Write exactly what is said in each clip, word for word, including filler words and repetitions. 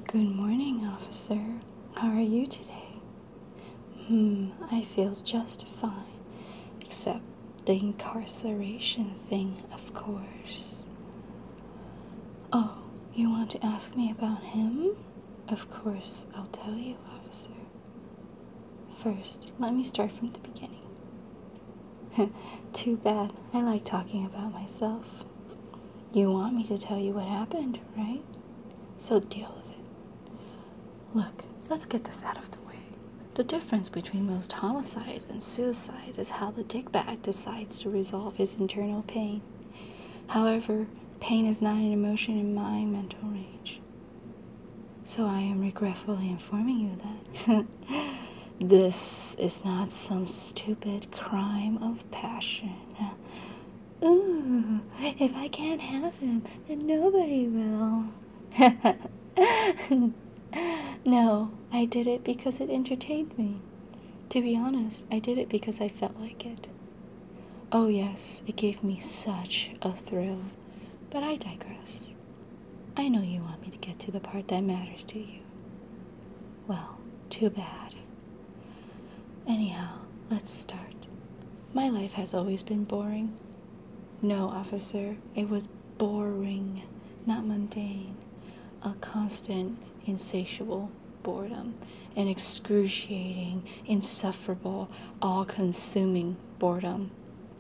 Good morning, officer. How are you today? Hmm, I feel just fine. Except the incarceration thing, of course. Oh, you want to ask me about him? Of course, I'll tell you, officer. First, let me start from the beginning. Too bad. I like talking about myself. You want me to tell you what happened, right? So deal with it. Look, let's get this out of the way. The difference between most homicides and suicides is how the dickbag decides to resolve his internal pain. However, pain is not an emotion in my mental range. So I am regretfully informing you that this is not some stupid crime of passion. Ooh, if I can't have him, then nobody will. No, I did it because it entertained me. To be honest, I did it because I felt like it. Oh yes, it gave me such a thrill. But I digress. I know you want me to get to the part that matters to you. Well, too bad. Anyhow, let's start. My life has always been boring. No, officer, it was boring, not mundane. A constant, insatiable boredom, an excruciating, insufferable, all-consuming boredom.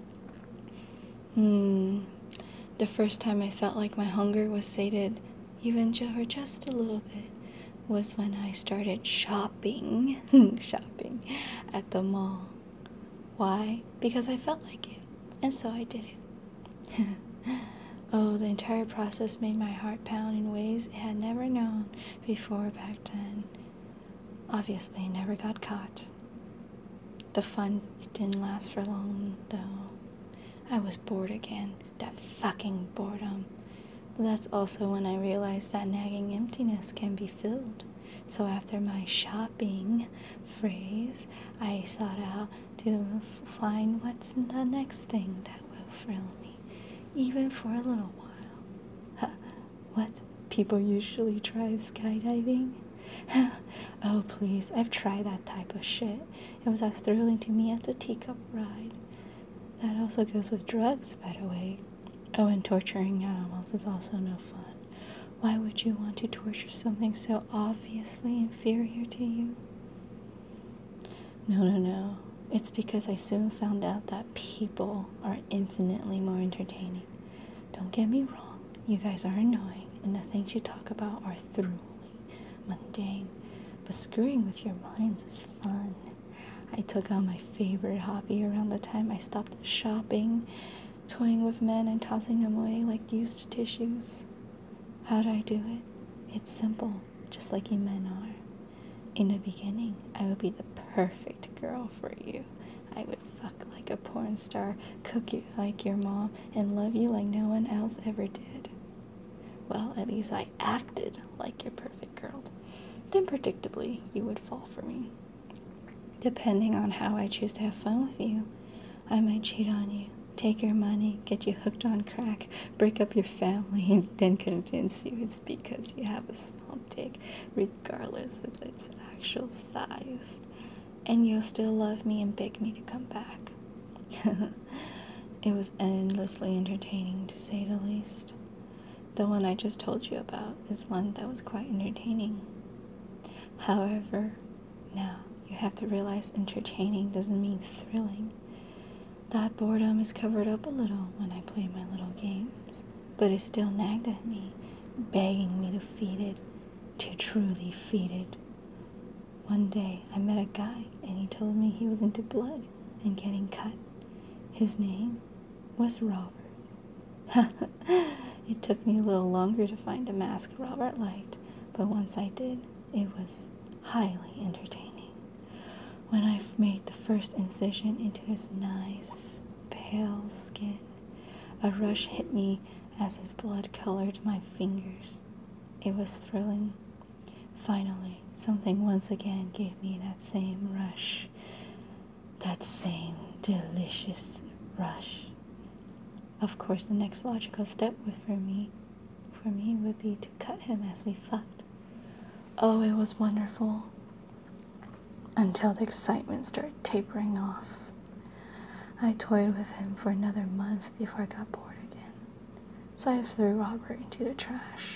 Hmm. The first time I felt like my hunger was sated, even for just a little bit, was when I started shopping, shopping at the mall. Why? Because I felt like it, and so I did it. Oh, the entire process made my heart pound in ways it had never known before back then. Obviously, I never got caught. The fun, it didn't last for long, though. I was bored again. That fucking boredom. But that's also when I realized that nagging emptiness can be filled. So after my shopping phrase, I sought out to find what's the next thing that will thrill me, even for a little while. Huh, what? People usually try skydiving? Oh, please, I've tried that type of shit. It was as thrilling to me as a teacup ride. That also goes with drugs, by the way. Oh, and torturing animals is also no fun. Why would you want to torture something so obviously inferior to you? No, no, no. It's because I soon found out that people are infinitely more entertaining. Don't get me wrong, you guys are annoying, and the things you talk about are thrilling, mundane, but screwing with your minds is fun. I took on my favorite hobby around the time I stopped shopping, toying with men and tossing them away like used tissues. How'd I do it? It's simple, just like you men are. In the beginning, I would be the perfect girl for you. I would fuck like a porn star, cook you like your mom, and love you like no one else ever did. Well, at least I acted like your perfect girl. Then predictably, you would fall for me. Depending on how I choose to have fun with you, I might cheat on you, take your money, get you hooked on crack, break up your family, and then convince you it's because you have a small dick, regardless of its actual size. And you'll still love me and beg me to come back. It was endlessly entertaining, to say the least. The one I just told you about is one that was quite entertaining. However, now you have to realize entertaining doesn't mean thrilling. That boredom is covered up a little when I play my little games, but it still nagged at me, begging me to feed it, to truly feed it. One day, I met a guy, and he told me he was into blood and getting cut. His name was Robert. It took me a little longer to find a mask Robert liked, but once I did, it was highly entertaining. When I made the first incision into his nice, pale skin, a rush hit me as his blood colored my fingers. It was thrilling. Finally, something once again gave me that same rush. That same delicious rush. Of course, the next logical step for me, for me would be to cut him as we fucked. Oh, it was wonderful. Until the excitement started tapering off. I toyed with him for another month before I got bored again. So I threw Robert into the trash.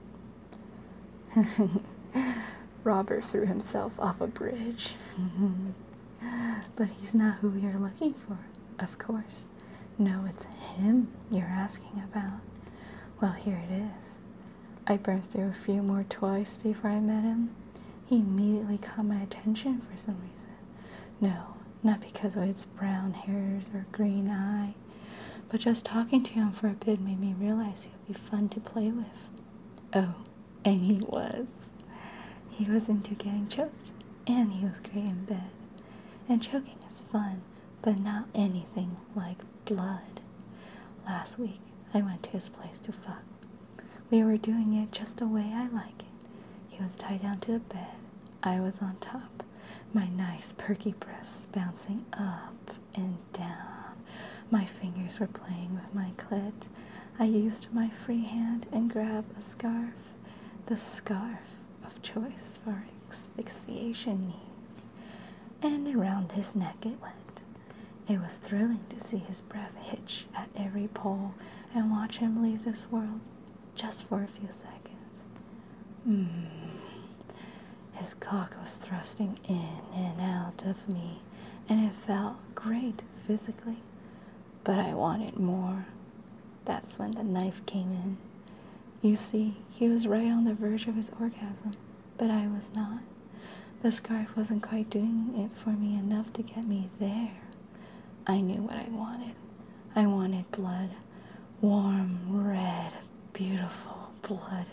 Robert threw himself off a bridge. But he's not who you're looking for, of course. No, it's him you're asking about. Well, here it is. I burned through a few more toys before I met him. He immediately caught my attention for some reason. No, not because of his brown hairs or green eye, but just talking to him for a bit made me realize he would be fun to play with. Oh, and he was. He was into getting choked, and he was great in bed. And choking is fun, but not anything like blood. Last week, I went to his place to fuck. We were doing it just the way I like it. He was tied down to the bed. I was on top, my nice perky breasts bouncing up and down. My fingers were playing with my clit. I used my free hand and grabbed a scarf, the scarf of choice for asphyxiation needs, and around his neck it went. It was thrilling to see his breath hitch at every pole and watch him leave this world just for a few seconds. Mm. His cock was thrusting in and out of me, and it felt great physically, but I wanted more. That's when the knife came in. You see, he was right on the verge of his orgasm, but I was not. The scarf wasn't quite doing it for me enough to get me there. I knew what I wanted. I wanted blood. Warm, red, beautiful blood.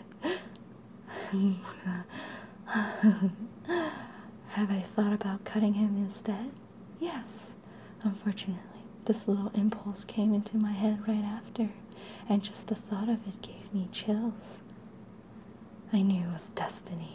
Have I thought about cutting him instead? Yes. Unfortunately, this little impulse came into my head right after, and just the thought of it gave me chills. I knew it was destiny.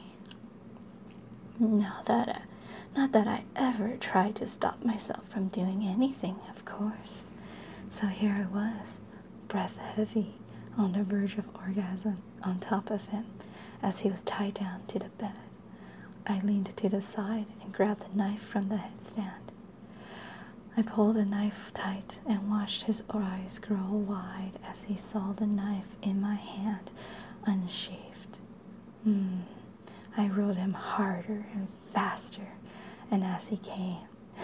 Not that I, not that I ever tried to stop myself from doing anything, of course. So here I was, breath heavy, on the verge of orgasm, on top of him, as he was tied down to the bed. I leaned to the side and grabbed a knife from the headstand. I pulled the knife tight and watched his eyes grow wide as he saw the knife in my hand, unsheathed. Hmm. I rode him harder and faster, and as he came,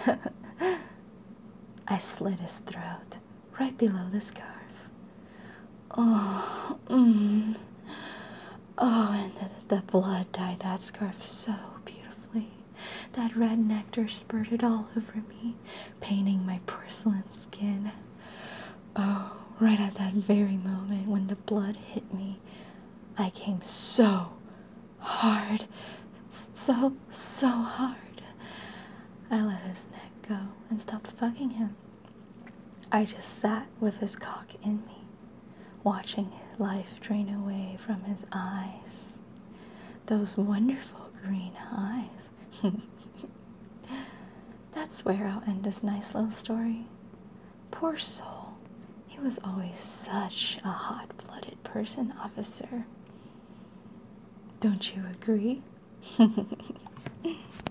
I slit his throat, right below the scarf. Oh, mm. Oh, and the, the blood dyed that scarf so beautifully. That red nectar spurted all over me, painting my porcelain skin. Oh, right at that very moment when the blood hit me, I came so hard, so, so hard. I let his neck go and stopped fucking him. I just sat with his cock in me, watching his life drain away from his eyes. Those wonderful green eyes. That's where I'll end this nice little story. Poor soul. He was always such a hot-blooded person, officer. Don't you agree?